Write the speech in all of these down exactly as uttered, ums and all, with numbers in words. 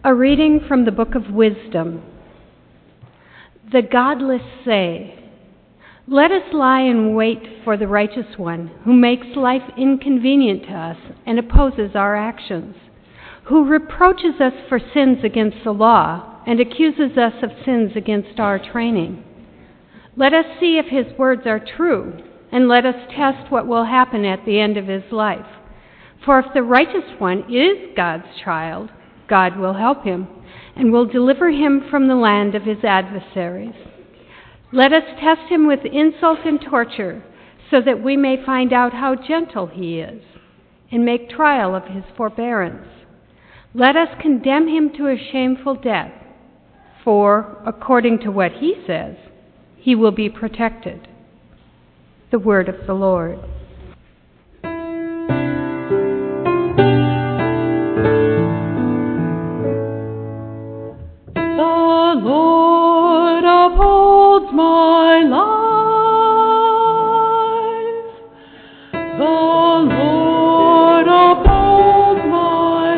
A reading from the Book of Wisdom. The godless say, "Let us lie in wait for the righteous one, who makes life inconvenient to us and opposes our actions, who reproaches us for sins against the law and accuses us of sins against our training. Let us see if his words are true, and let us test what will happen at the end of his life. For if the righteous one is God's child, God will help him and will deliver him from the land of his adversaries. Let us test him with insult and torture, so that we may find out how gentle he is and make trial of his forbearance. Let us condemn him to a shameful death, for, according to what he says, he will be protected." The word of the Lord. The Lord upholds my life. The Lord upholds my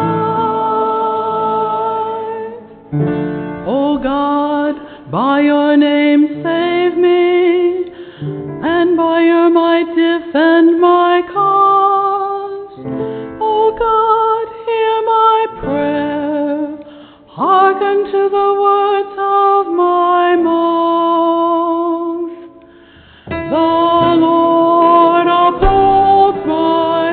life. O God, by your name save me, and by your might defend my cause. O God, hear my prayer. Hearken to the words of my mouth. The Lord upholds my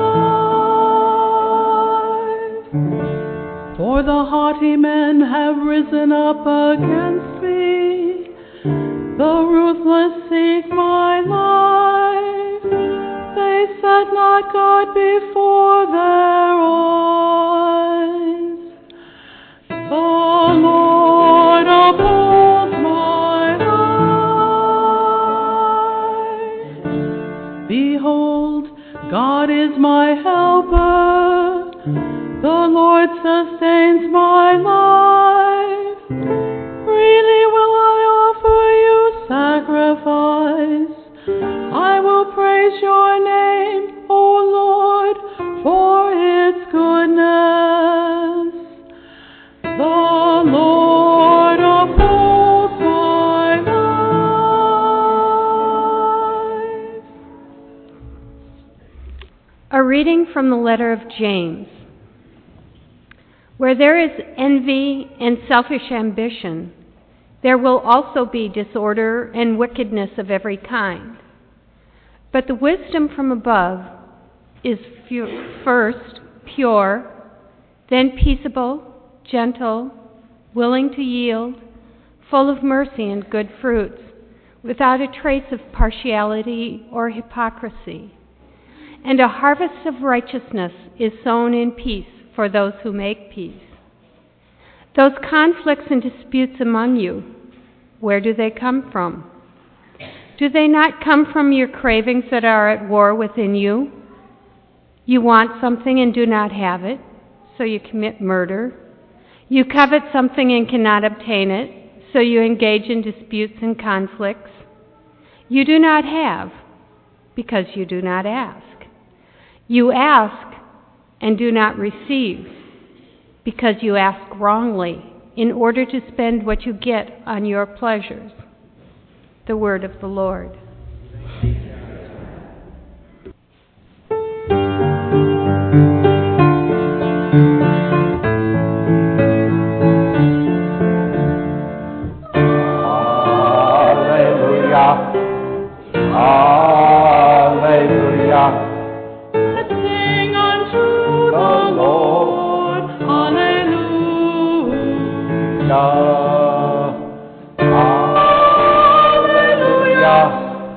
life. For the haughty men have risen up against me. The ruthless seek my life. They set not God before their eyes. The Lord upholds my life. Behold, God is my helper. The Lord sustains my life. Freely will I offer you sacrifice. I will praise your name, O Lord, for its goodness. The Lord upholds my life. A reading from the letter of James. Where there is envy and selfish ambition, there will also be disorder and wickedness of every kind. But the wisdom from above is first pure, then peaceable, gentle, willing to yield, full of mercy and good fruits, without a trace of partiality or hypocrisy. And a harvest of righteousness is sown in peace for those who make peace. Those conflicts and disputes among you, where do they come from? Do they not come from your cravings that are at war within you? You want something and do not have it, so you commit murder. You covet something and cannot obtain it, so you engage in disputes and conflicts. You do not have, because you do not ask. You ask and do not receive, because you ask wrongly, in order to spend what you get on your pleasures. The word of the Lord. Hallelujah. Let's sing unto the Lord. Hallelujah. Hallelujah.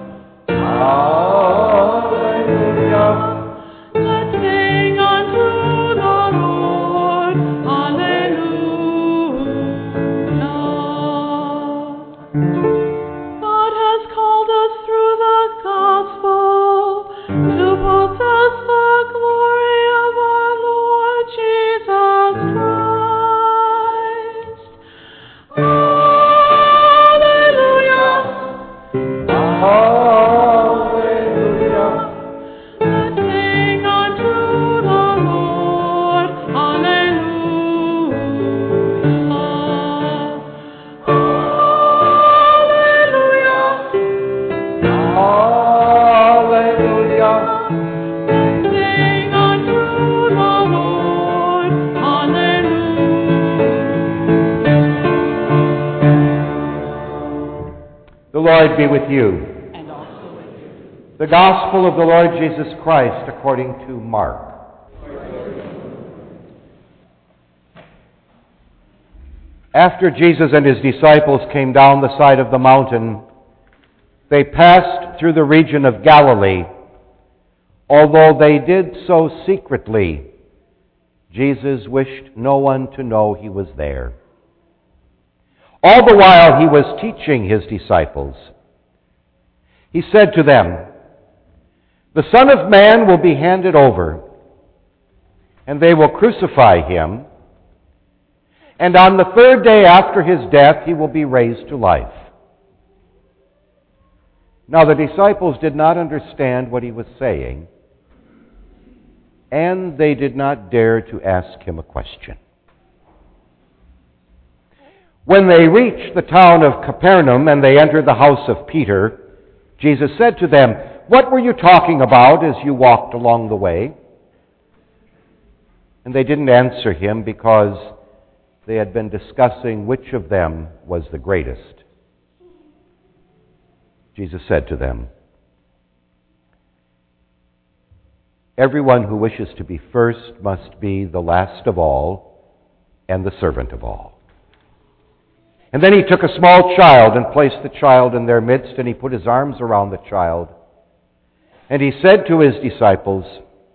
Hallelujah. Let's sing unto the Lord. Hallelujah. God has called us through the gospel to possess the glory of our Lord Jesus Christ. Lord be with you. And also with you. The Gospel of the Lord Jesus Christ according to Mark. After Jesus and his disciples came down the side of the mountain, they passed through the region of Galilee. Although they did so secretly, Jesus wished no one to know he was there. All the while he was teaching his disciples, he said to them, "The Son of Man will be handed over, and they will crucify him, and on the third day after his death he will be raised to life." Now the disciples did not understand what he was saying, and they did not dare to ask him a question. When they reached the town of Capernaum and they entered the house of Peter, Jesus said to them, "What were you talking about as you walked along the way?" And they didn't answer him because they had been discussing which of them was the greatest. Jesus said to them, "Everyone who wishes to be first must be the last of all and the servant of all." And then he took a small child and placed the child in their midst, and he put his arms around the child. And he said to his disciples,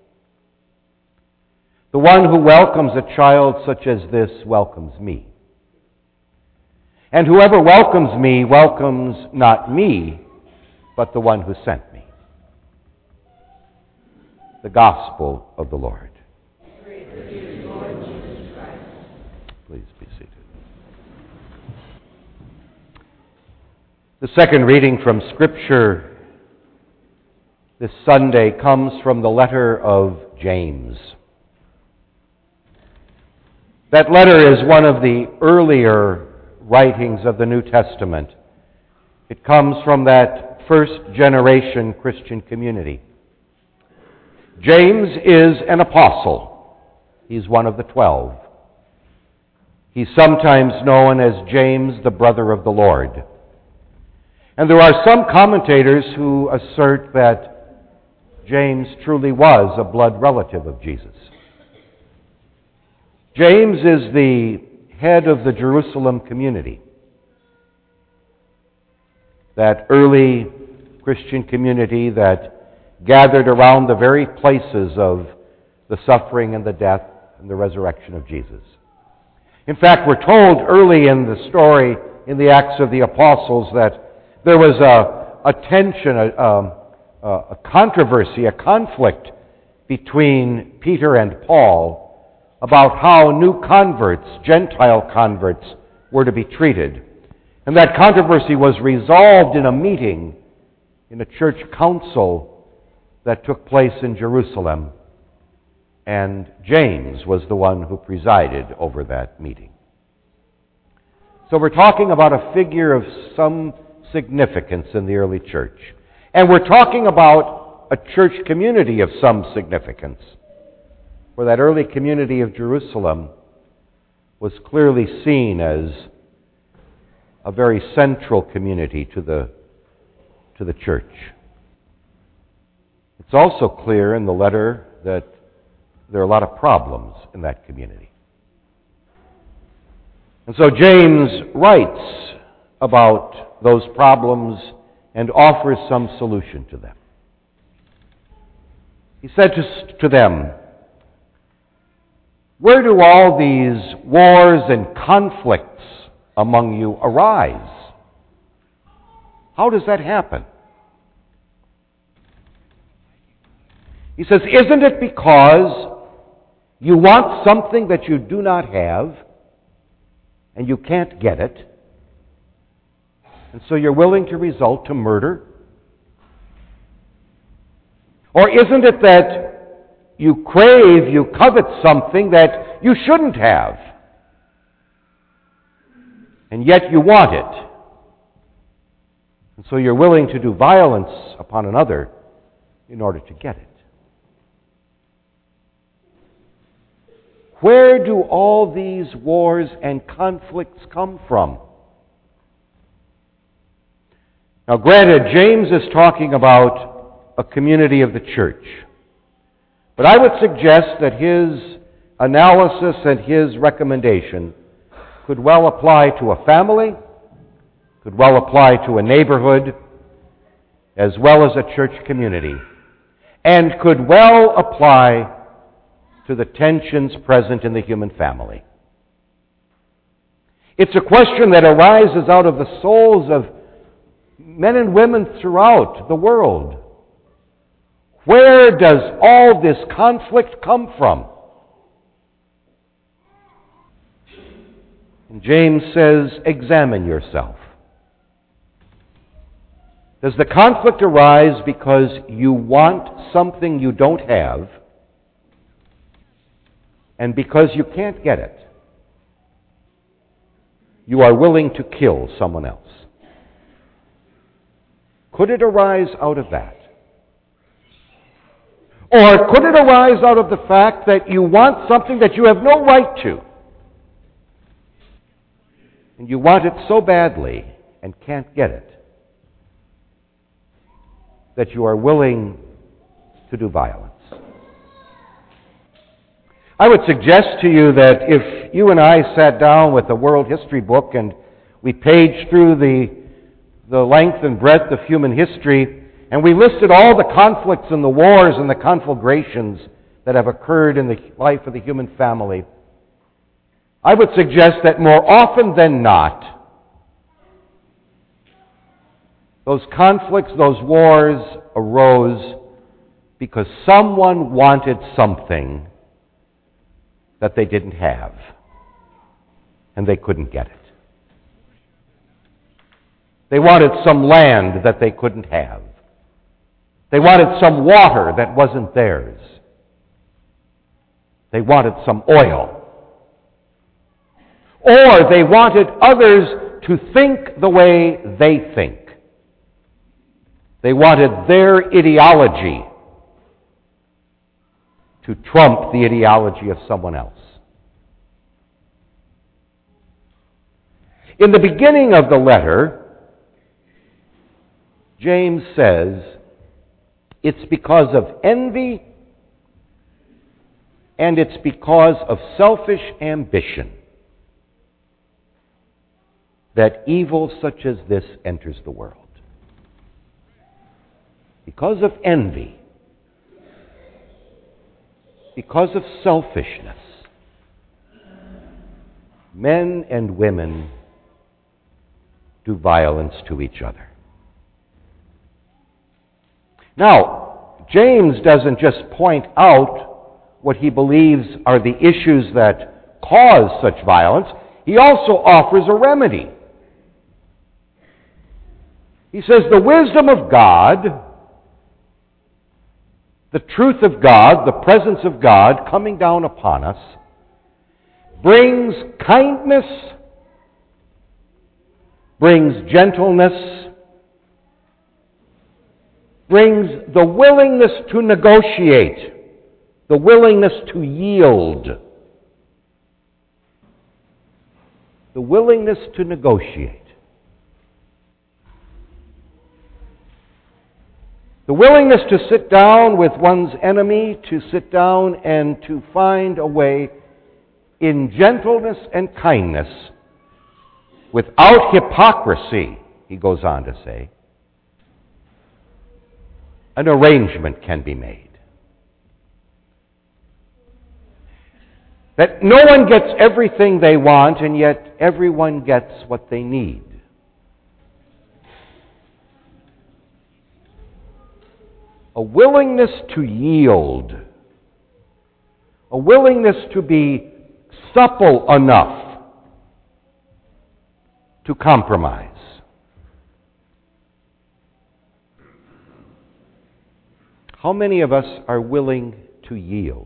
"The one who welcomes a child such as this welcomes me. And whoever welcomes me welcomes not me, but the one who sent me." The Gospel of the Lord. Praise to you, Lord Jesus Christ. Please be seated. The second reading from Scripture this Sunday comes from the letter of James. That letter is one of the earlier writings of the New Testament. It comes from that first generation Christian community. James is an apostle. He's one of the twelve. He's sometimes known as James, the brother of the Lord. And there are some commentators who assert that James truly was a blood relative of Jesus. James is the head of the Jerusalem community, that early Christian community that gathered around the very places of the suffering and the death and the resurrection of Jesus. In fact, we're told early in the story in the Acts of the Apostles that there was a, a tension, a, a, a controversy, a conflict between Peter and Paul about how new converts, Gentile converts, were to be treated. And that controversy was resolved in a meeting, in a church council that took place in Jerusalem. And James was the one who presided over that meeting. So we're talking about a figure of some significance in the early church. And we're talking about a church community of some significance. For that early community of Jerusalem was clearly seen as a very central community to the, to the church. It's also clear in the letter that there are a lot of problems in that community. And so James writes about those problems and offers some solution to them. He said to, to them, "Where do all these wars and conflicts among you arise? How does that happen?" He says, "Isn't it because you want something that you do not have and you can't get it? And so you're willing to resort to murder? Or isn't it that you crave, you covet something that you shouldn't have, and yet you want it? And so you're willing to do violence upon another in order to get it. Where do all these wars and conflicts come from?" Now, granted, James is talking about a community of the church. But I would suggest that his analysis and his recommendation could well apply to a family, could well apply to a neighborhood, as well as a church community, and could well apply to the tensions present in the human family. It's a question that arises out of the souls of men and women throughout the world. Where does all this conflict come from? And James says, examine yourself. Does the conflict arise because you want something you don't have and because you can't get it, you are willing to kill someone else? Could it arise out of that? Or could it arise out of the fact that you want something that you have no right to? And you want it so badly and can't get it that you are willing to do violence. I would suggest to you that if you and I sat down with a world history book and we paged through the, the length and breadth of human history, and we listed all the conflicts and the wars and the conflagrations that have occurred in the life of the human family, I would suggest that more often than not, those conflicts, those wars arose because someone wanted something that they didn't have, and they couldn't get it. They wanted some land that they couldn't have. They wanted some water that wasn't theirs. They wanted some oil. Or they wanted others to think the way they think. They wanted their ideology to trump the ideology of someone else. In the beginning of the letter, James says, it's because of envy and it's because of selfish ambition that evil such as this enters the world. Because of envy, because of selfishness, men and women do violence to each other. Now, James doesn't just point out what he believes are the issues that cause such violence, he also offers a remedy. He says the wisdom of God, the truth of God, the presence of God coming down upon us, brings kindness, brings gentleness, brings the willingness to negotiate, the willingness to yield, the willingness to negotiate. The willingness to sit down with one's enemy, to sit down and to find a way in gentleness and kindness, without hypocrisy, he goes on to say, an arrangement can be made. That no one gets everything they want, and yet everyone gets what they need. A willingness to yield, a willingness to be supple enough to compromise. How many of us are willing to yield?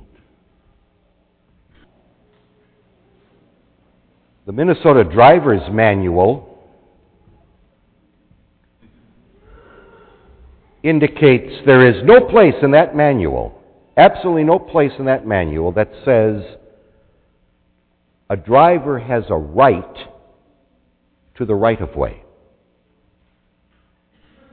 The Minnesota Driver's Manual indicates there is no place in that manual, absolutely no place in that manual that says a driver has a right to the right of way.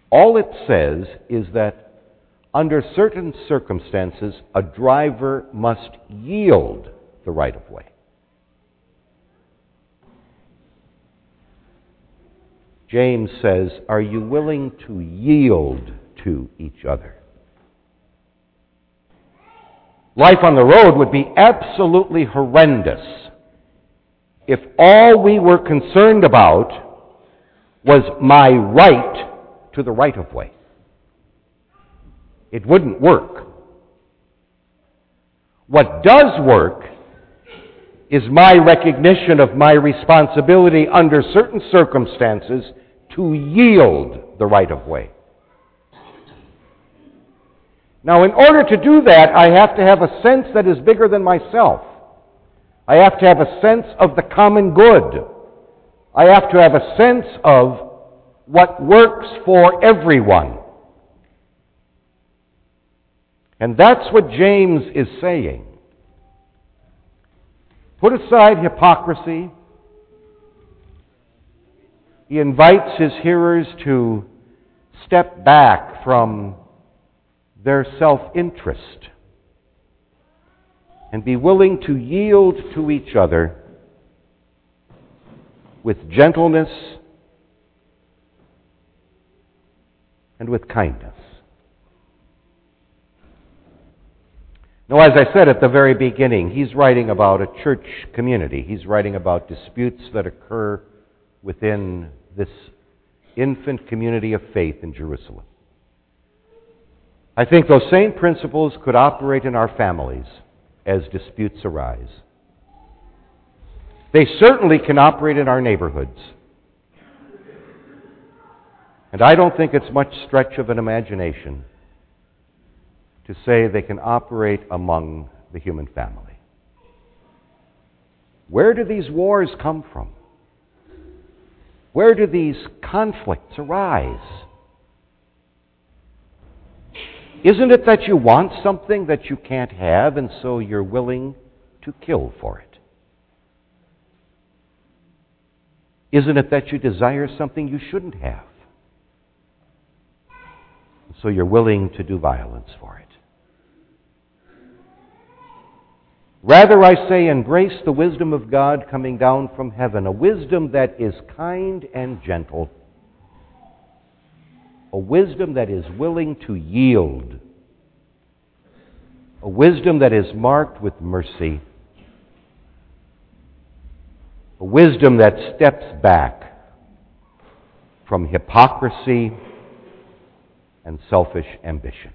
All it says is that under certain circumstances, a driver must yield the right of way. James says, are you willing to yield to each other? Life on the road would be absolutely horrendous if all we were concerned about was my right to the right of way. It wouldn't work. What does work is my recognition of my responsibility under certain circumstances to yield the right of way. Now, in order to do that, I have to have a sense that is bigger than myself. I have to have a sense of the common good. I have to have a sense of what works for everyone. And that's what James is saying. Put aside hypocrisy. He invites his hearers to step back from their self-interest and be willing to yield to each other with gentleness and with kindness. Now, as I said at the very beginning, he's writing about a church community. He's writing about disputes that occur within this infant community of faith in Jerusalem. I think those same principles could operate in our families as disputes arise. They certainly can operate in our neighborhoods. And I don't think it's much stretch of an imagination to say they can operate among the human family. Where do these wars come from? Where do these conflicts arise? Isn't it that you want something that you can't have, and so you're willing to kill for it? Isn't it that you desire something you shouldn't have, and so you're willing to do violence for it? Rather, I say, embrace the wisdom of God coming down from heaven, a wisdom that is kind and gentle, a wisdom that is willing to yield, a wisdom that is marked with mercy, a wisdom that steps back from hypocrisy and selfish ambition.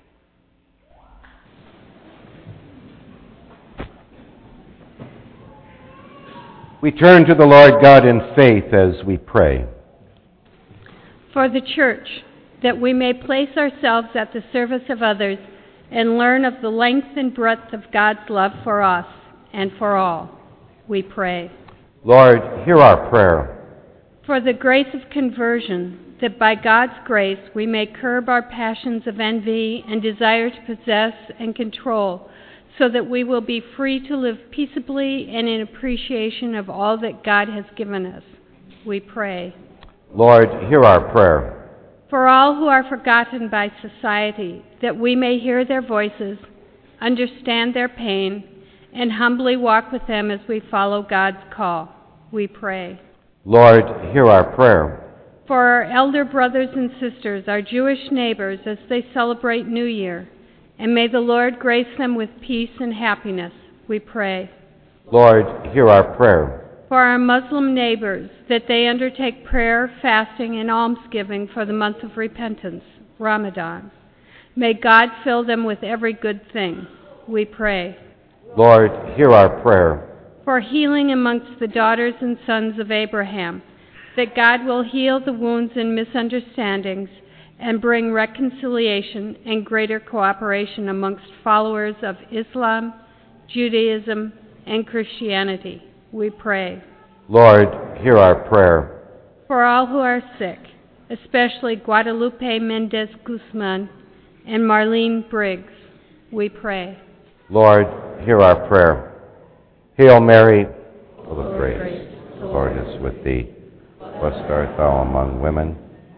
We turn to the Lord God in faith as we pray. For the church, that we may place ourselves at the service of others and learn of the length and breadth of God's love for us and for all, we pray. Lord, hear our prayer. For the grace of conversion, that by God's grace we may curb our passions of envy and desire to possess and control, so that we will be free to live peaceably and in appreciation of all that God has given us, we pray. Lord, hear our prayer. For all who are forgotten by society, that we may hear their voices, understand their pain, and humbly walk with them as we follow God's call, we pray. Lord, hear our prayer. For our elder brothers and sisters, our Jewish neighbors, as they celebrate New Year, and may the Lord grace them with peace and happiness, we pray. Lord, hear our prayer. For our Muslim neighbors, that they undertake prayer, fasting, and almsgiving for the month of repentance, Ramadan. May God fill them with every good thing, we pray. Lord, hear our prayer. For healing amongst the daughters and sons of Abraham, that God will heal the wounds and misunderstandings and bring reconciliation and greater cooperation amongst followers of Islam, Judaism, and Christianity, we pray. Lord, hear our prayer. For all who are sick, especially Guadalupe Mendez Guzman and Marlene Briggs, we pray. Lord, hear our prayer. Hail Mary, full of grace, the Lord is with thee. Blessed art thou among women,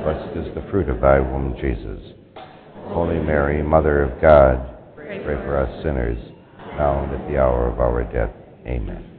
Blessed is the fruit of thy womb, Jesus. Holy Mary, Mother of God, pray for us sinners, now and at the hour of our death. Amen.